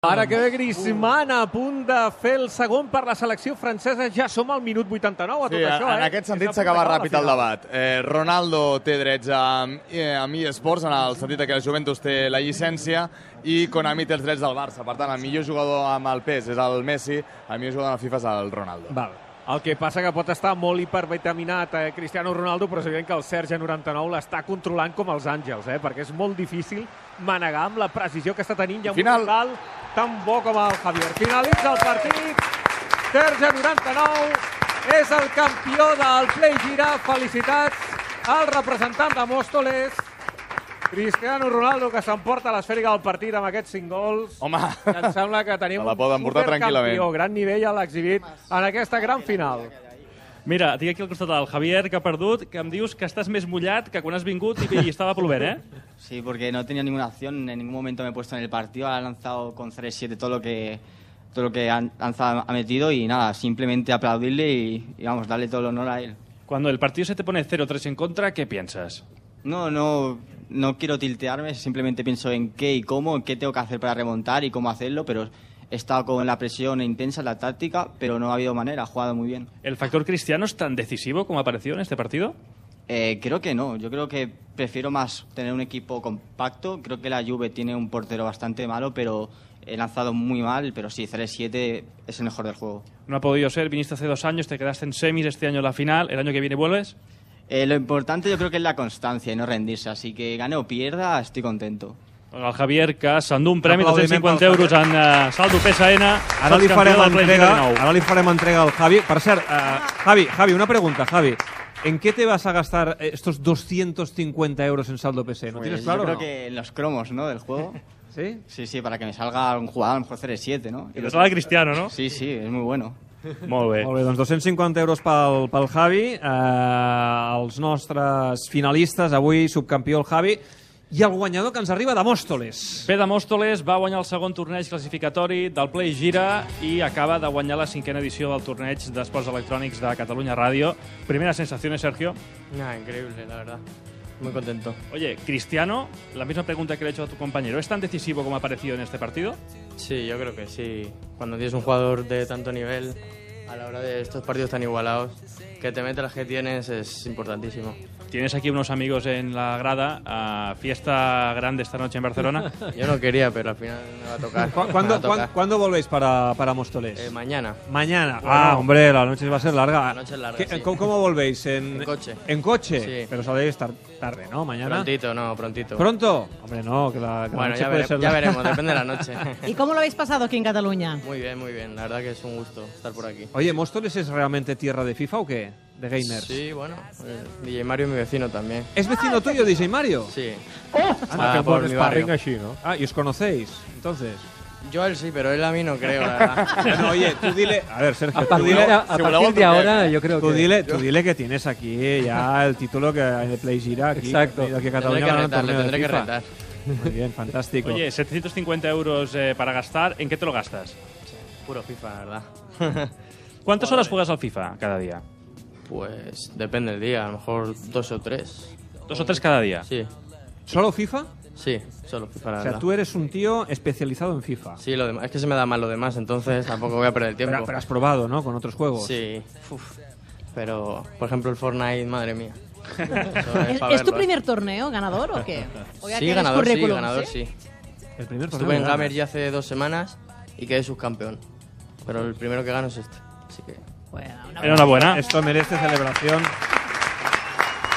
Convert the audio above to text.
Ara que ve Griezmann a punt de fer el segon per la selecció francesa. Ja som al minut 89 a tot això. En aquest sentit s'acaba ràpid el debat. Ronaldo té drets a eSports, en el sentit que la Juventus té la llicència, i Konami té els drets del Barça. Per tant, el millor jugador amb el PES és el Messi, el millor jugador amb el FIFA és el Ronaldo. Val. El que passa que pot estar molt hipervitaminat Cristiano Ronaldo, però és evident que el Sergi 99 l'està controlant com els àngels, perquè és molt difícil manegar amb la precisió que està tenint i amb un rival tan bo com el Javier. Finalitza el partit. Sergi 99 és el campió del Play Gira. Felicitats al representant de Móstoles, Cristiano Ronaldo, que s'emporta l'esfèrica del partit amb aquests 5 gols. Home, em sembla que tenim un supercampió. Gran nivell a l'exhibit en aquesta gran final. Mira, tinc aquí al costat el Javier, que ha perdut, que em dius que estàs més mullat que quan has vingut i estava plovent, ¿eh? Sí, porque no tenía ninguna acción, en ningún momento me he puesto en el partido, ha lanzado con 3-7 todo lo que ha metido y nada, simplemente aplaudirle y vamos, darle todo el honor a él. Cuando el partido se te pone 0-3 en contra, ¿qué piensas? No quiero tiltearme, simplemente pienso en qué y cómo, en qué tengo que hacer para remontar y cómo hacerlo, pero he estado con la presión intensa, la táctica, pero no ha habido manera, ha jugado muy bien. ¿El factor Cristiano es tan decisivo como ha aparecido en este partido? Creo que no, yo creo que prefiero más tener un equipo compacto. Creo que la Juve tiene un portero bastante malo, pero he lanzado muy mal, pero sí, 3-7 es el mejor del juego. No ha podido ser, viniste hace 2 años, te quedaste en semis, este año en la final, ¿el año que viene vuelves? Lo importante yo creo que es la constancia y no rendirse, así que gane o pierda, estoy contento. El Javier, que s'endú un premi de 250 euros en saldo PSN. Ara li farem entrega al Javi. Per cert, Javi, una pregunta, Javi. ¿En qué te vas a gastar estos 250 euros en saldo PSN? ¿No tienes claro? Yo creo que en los cromos, ¿no?, del juego. ¿Sí? Sí, para que me salga un jugador, a lo mejor 3-7, ¿no? Y lo salga Cristiano, ¿no? Sí, es muy bueno. Molt bé. Molt bé, doncs 250 euros pel Javi. Els nostres finalistes, avui subcampió el Javi, i el guanyador que ens arriba de Móstoles. Ve de Móstoles, va guanyar el segon torneig classificatori del Play Gira i acaba de guanyar la 5ª edició del torneig d'esports electrònics de Catalunya Ràdio. Primeras sensaciones, Sergio. Increíble, la verdad. Muy contento. Oye, Cristiano, la misma pregunta que le he hecho a tu compañero, ¿es tan decisivo como ha parecido en este partido? Sí, yo creo que sí. Cuando tienes un jugador de tanto nivel, a la hora de estos partidos tan igualados, que te mete las que tienes es importantísimo. Tienes aquí unos amigos en la grada, fiesta grande esta noche en Barcelona. Yo no quería, pero al final me va a tocar. ¿Cuándo volvéis para Móstoles? Mañana. Mañana. Bueno, hombre, la noche va a ser larga. La noche es larga, sí. ¿Cómo volvéis? En coche. ¿En coche? Sí. Pero saldréis tarde, ¿no? Mañana. Prontito. ¿Pronto? Hombre, no, que la bueno, noche puede ser ya veremos, depende de la noche. ¿Y cómo lo habéis pasado aquí en Cataluña? Muy bien. La verdad que es un gusto estar por aquí. Oye, ¿Móstoles es realmente tierra de FIFA o qué? ¿De gamers? Sí, bueno, DJ Mario es mi vecino también. ¿Es vecino tuyo, DJ Mario? Sí. Por mi barrio. ¿no? ¿Y os conocéis, entonces? Yo a él sí, pero él a mí no creo, la verdad. Bueno, oye, tú dile... A ver, Sergio, a partir de ahora yo creo que... Tú dile que tienes aquí ya el título que de Play Gira aquí. Exacto. Aquí a Cataluña le tendré que retar. Muy bien, fantástico. Oye, 750 euros para gastar, ¿en qué te lo gastas? Puro FIFA, la verdad. ¿Cuántas horas juegas al FIFA cada día? Pues depende del día, a lo mejor 2 o 3. ¿2 o 3 cada día? Sí. ¿Solo FIFA? Sí, solo FIFA, la O sea, verdad. tú eres un tío especializado en FIFA. Sí, lo demás, es que se me da mal lo demás, entonces tampoco voy a perder el tiempo. Pero has probado, ¿no? Con otros juegos. Sí. Pero, por ejemplo, el Fortnite, madre mía. ¿Es tu primer torneo ganador o qué? Sí, ganador, sí. El primer torneo. Estuve en Gamer ya hace 2 semanas y quedé subcampeón. Pero el primero que gano es este, así que... Bueno, enhorabuena. Esto merece celebración.